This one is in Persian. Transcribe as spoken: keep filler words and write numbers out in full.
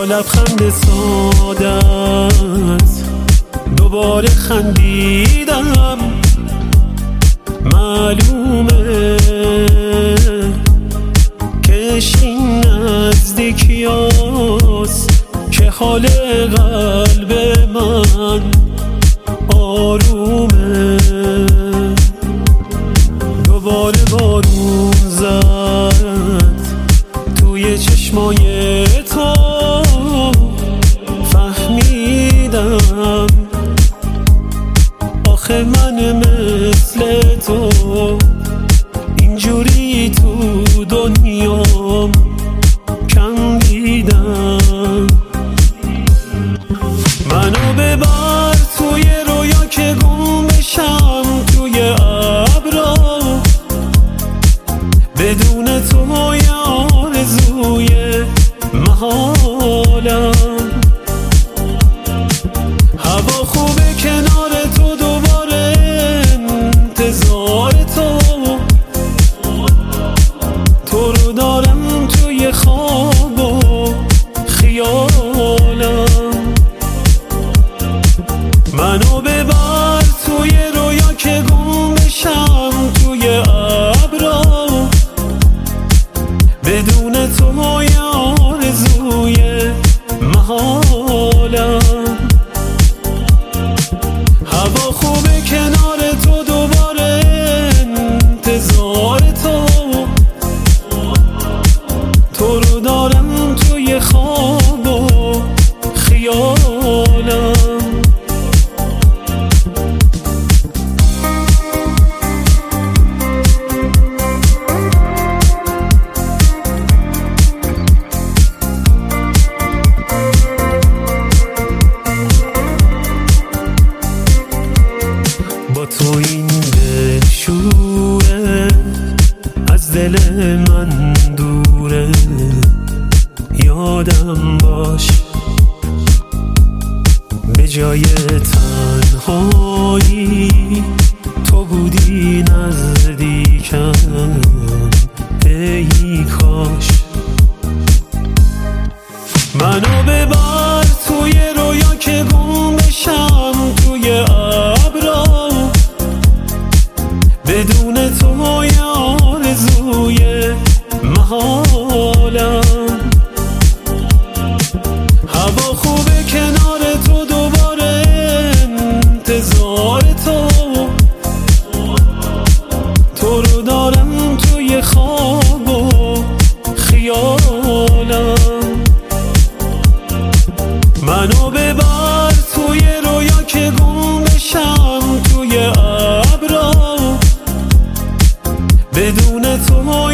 لبخند سادت دوباره خندیدم. معلومه کش این نزدیکی هست که حال قلب من آرومه. دوباره بارون زد توی چشمای تو، فهمیدم آخه من مثل تو اینجوری تو دنیام کم دیدم. منو ببر توی رویا که گم بشم توی ابرا، بدون تو یه آرزوی محالم. هوا خوبه کنار تو، دوباره انتظار تو، تو رو دارم توی خواب و خیالم. منو ببر توی رویا که گم بشم توی ابرا، بدون تو یه آرزوی محالم. هوا خوبه کنار تو، دوباره انتظار تو، تو رو دارم توی خواب و خیالم. با تو این دل شوره، از دل من دوره. یادم باش به جای تنهایی تو بودی نزدیکم. ای کاش منو ببر توی رویا که گم بشم توی ابرا، بدون تو یه آرزوی محالم. هوا خوبه کنار تو، دوباره انتظار تو، تو رو دارم توی خواب و خیالم. منو ببر توی رویا که گم بشم توی ابرا، بدون تو